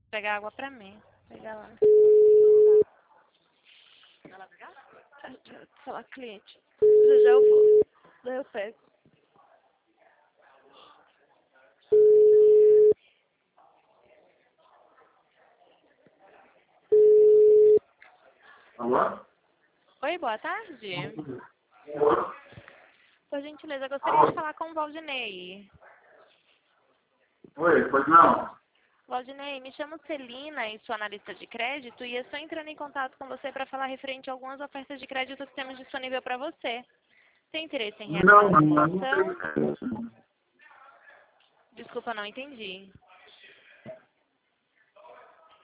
Pegar água pra mim. Pegar lá. Vai lá pegar? Falar cliente. Já eu vou. Daí eu pego. Alô? Oi, boa tarde. Alô? Por gentileza, eu gostaria de falar com o Valdinei. Oi, pois não? Valdinei, me chamo Celina e sou analista de crédito e eu estou entrando em contato com você para falar referente a algumas ofertas de crédito que temos disponível para você. Tem interesse em realizar Não, uma não, não tem simulação? interesse. Desculpa, não entendi.